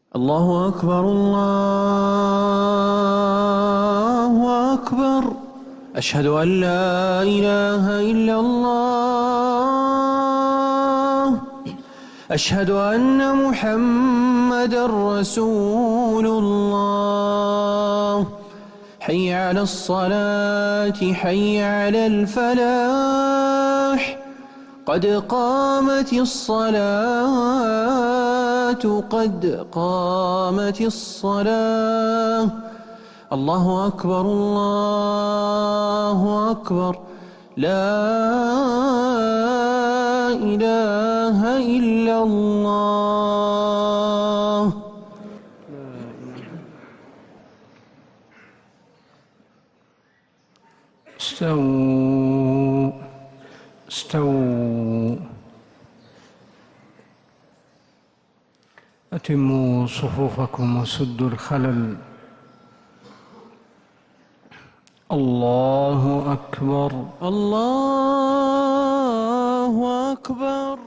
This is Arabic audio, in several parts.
الله أكبر الله أكبر. أشهد أن لا إله إلا الله. أشهد أن محمدًا رسول الله. حي على الصلاة حي على الفلاح. قد قامت الصلاة قد قامت الصلاة. الله أكبر الله أكبر. لا إله إلا الله. استووا استووا. أتموا صفوفكم وسدوا الخلل. الله أكبر الله أكبر.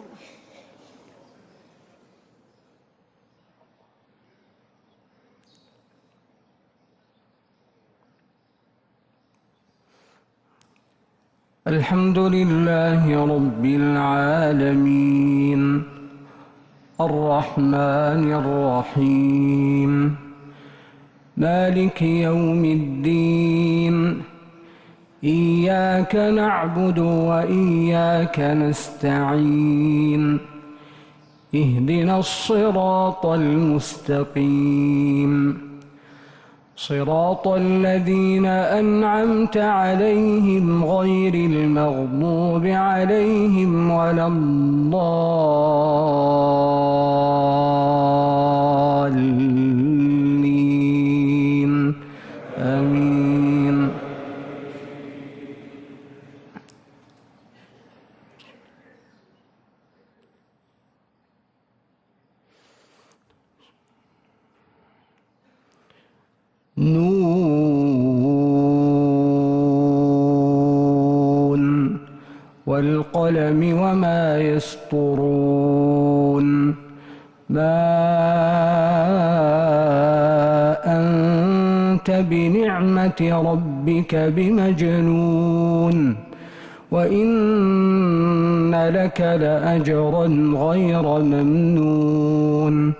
الحمد لله رب العالمين الرحمن الرحيم مالك يوم الدين. إياك نعبد وإياك نستعين. اهدنا الصراط المستقيم صراط الذين أنعمت عليهم غير المغضوب عليهم ولا الضالين. آمين. نون والقلم وما يسطرون. ما أنت بنعمة ربك بمجنون. وإن لك لأجرا غير ممنون.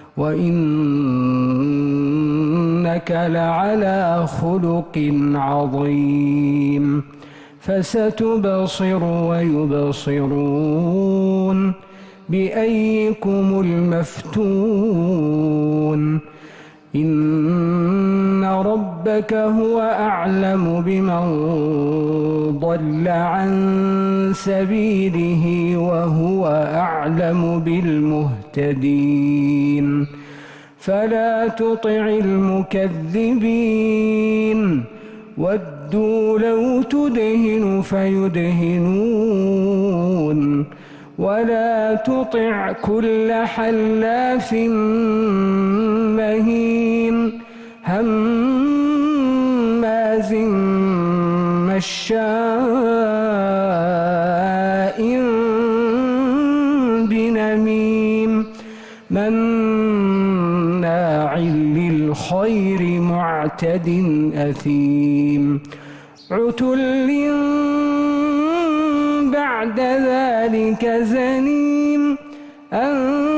وإنك لعلى خلق عظيم. فستبصر ويبصرون بأيكم المفتون. إن ربك هو أعلم بمن ضل عن سبيله وهو أعلم بالمهتدين. فلا تطع المكذبين. ودوا لو تدهن فيدهنون. ولا تطع كل حلاف مهين هماز مشاء بنميم مناع للخير معتد أثيم. عتل بعد ذلك زنيم. أن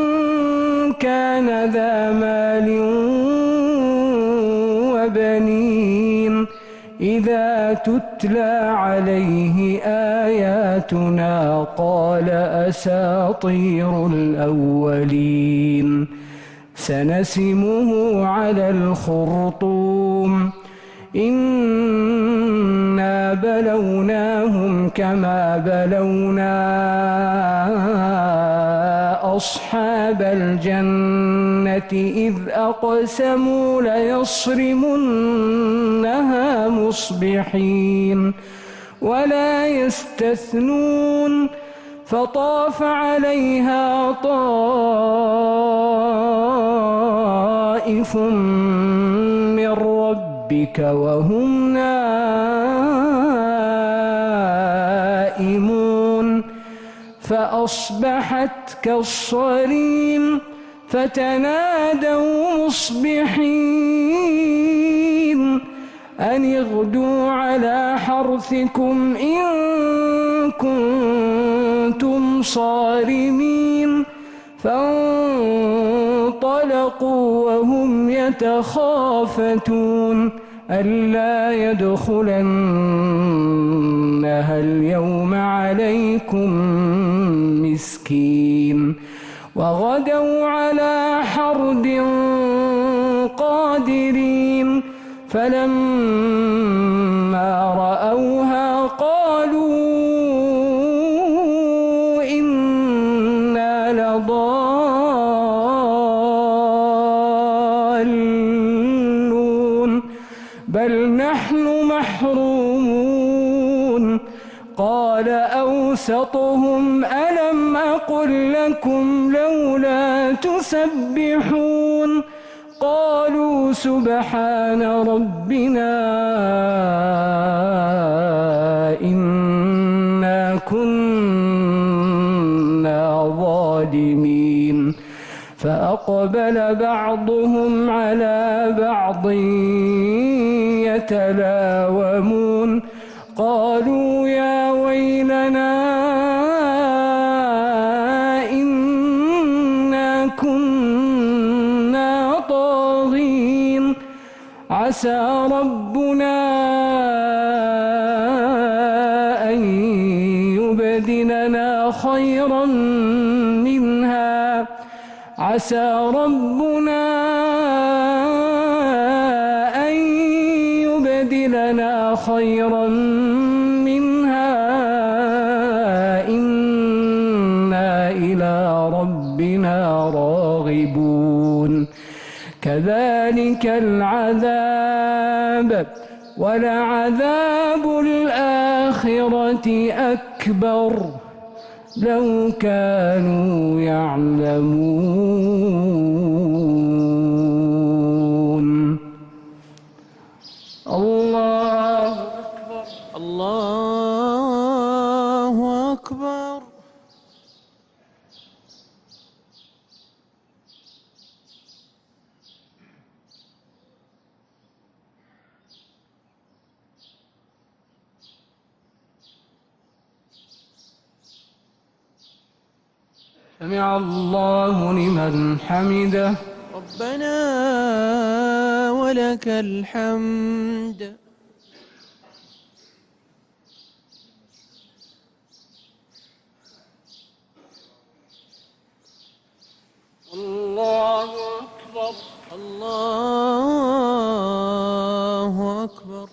كان ذا مال وبنين. إذا تتلى عليه آياتنا قال أساطير الأولين. سنسمه على الخرطوم. إنا بلوناهم كما بلونا أصحاب الجنة إذ أقسموا ليصرمنها مصبحين ولا يستثنون. فطاف عليها طائف من ربك وهم نائمون. فأصبحت كالصريم. فتنادوا مصبحين أن اغدوا على حرثكم إن كنتم صارمين فانطلقوا وهم يتخافتون ألا يدخلنها اليوم عليكم مسكين وغدوا على حرد قادرين فلما رأوها قالوا إنا لضالون بل نحن محرومون قال أوسطهم ألم أقل لكم لولا تسبحون قالوا سبحان ربنا إنا كنا ظالمين فأقبل بعضهم على بعض يتلاومون قالوا يا ويلنا إنا كنا طاغين عسى ربنا أن يبدلنا خيرا منها عسى ربنا أن يبدلنا خيرا منها إنا إلى ربنا راغبون كذلك العذاب ولعذاب الآخرة أكبر لو كانوا يعلمون الله أكبر الله أكبر سمع الله لمن حمده ربنا ولك الحمد الله أكبر الله أكبر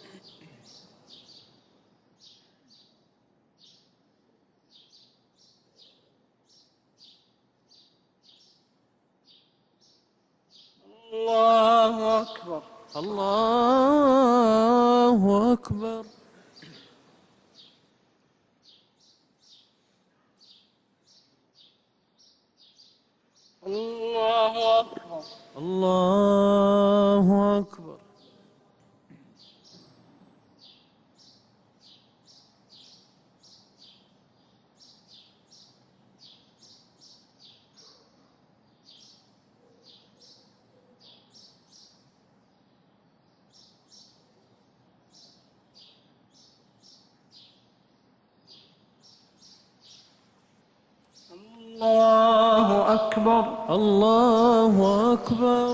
الله أكبر الله أكبر الله أكبر الله أكبر الله أكبر الله أكبر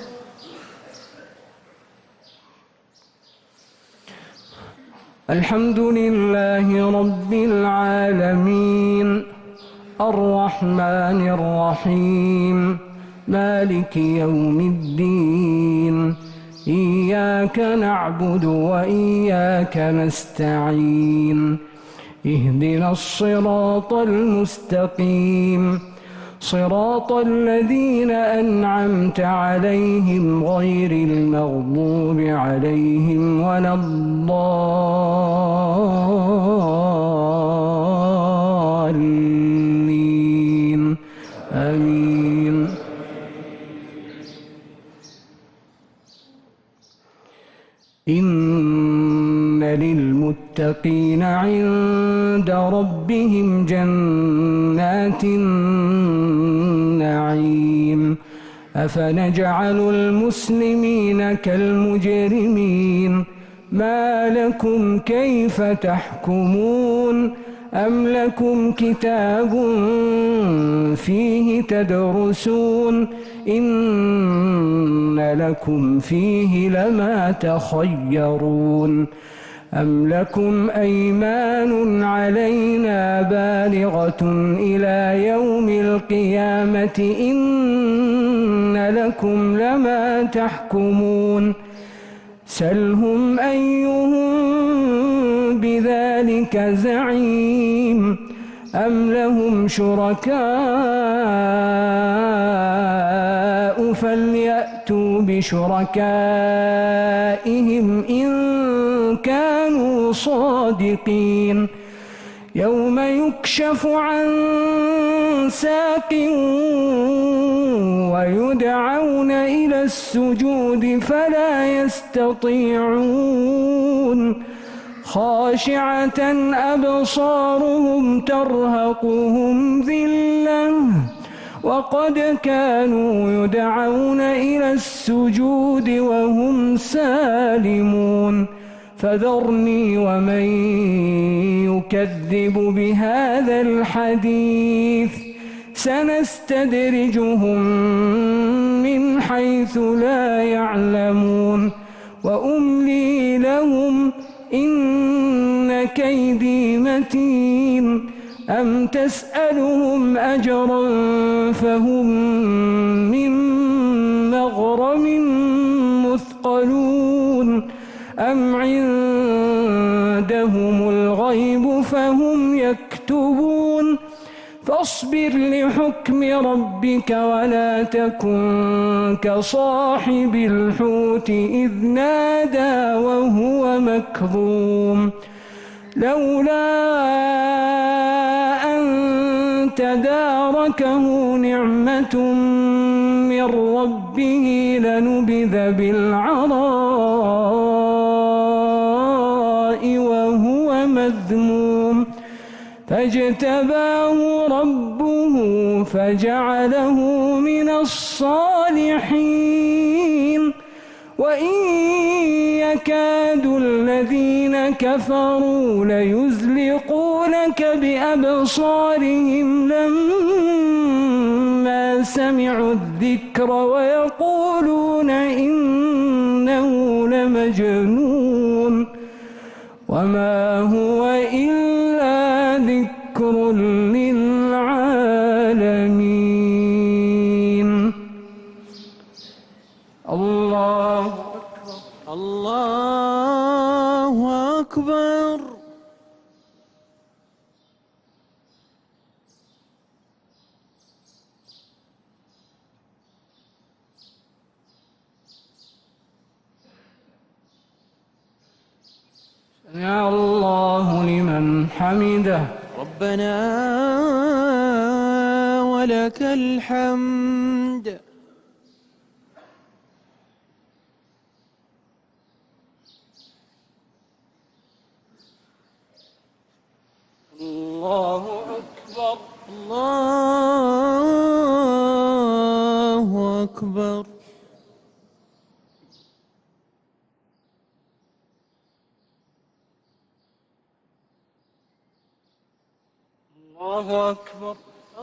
الحمد لله رب العالمين الرحمن الرحيم مالك يوم الدين إياك نعبد وإياك نستعين اهدنا الصراط المستقيم صراط الذين أنعمت عليهم غير المغضوب عليهم ولا الضالين آمين إن للمتقين عند ربهم جنات النعيم أفنجعل المسلمين كالمجرمين ما لكم كيف تحكمون أم لكم كتاب فيه تدرسون إن لكم فيه لما تخيرون أم لكم أيمان علينا بالغة إلى يوم القيامة إن لكم لما تحكمون سلهم أيهم بذلك زعيم أم لهم شركاء فليأتوا بشركائهم إن كانوا صادقين يوم يكشف عن ساق ويدعون إلى السجود فلا يستطيعون خاشعة أبصارهم ترهقهم ذلة وقد كانوا يدعون إلى السجود وهم سالمون فذرني ومن يكذب بهذا الحديث سنستدرجهم من حيث لا يعلمون وأملي لهم إن كيدي متين أم تسألهم أجرا فهم من مغرم مثقلون أم عندهم الغيب فهم يكتبون فاصبر لحكم ربك ولا تكن كصاحب الحوت إذ نادى وهو مكظوم لولا أن تداركه نعمة من ربه لنبذ بالعراء وهو مذموم فاجتباه ربه فجعله من الصالحين وإن يكاد الذين كفروا ليزلقونك بأبصارهم لما سمعوا الذكر ويقولون إنه لمجنون وما هو إلا ذكر للعالمين الله الله أكبر. سمع الله لمن حمده ربنا ولك الحمد. الله أكبر الله أكبر. الله أكبر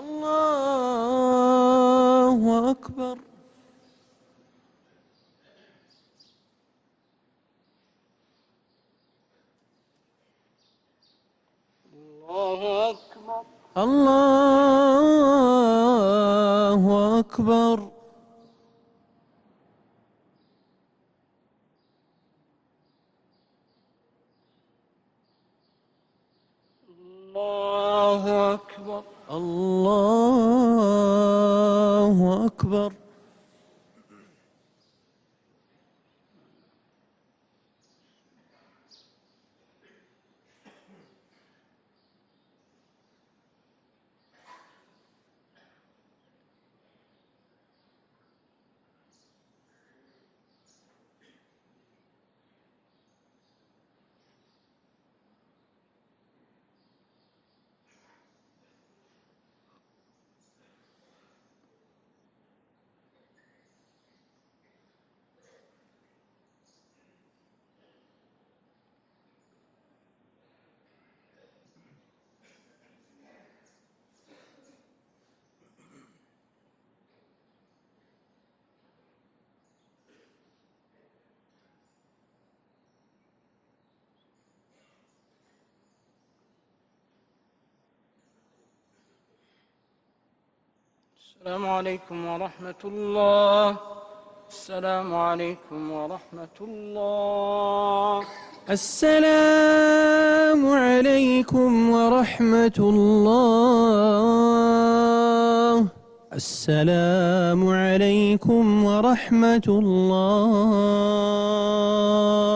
الله أكبر. الله أكبر الله أكبر. الله أكبر الله أكبر. السلام عليكم ورحمة الله. السلام عليكم ورحمة الله. السلام عليكم ورحمة الله. السلام عليكم ورحمة الله.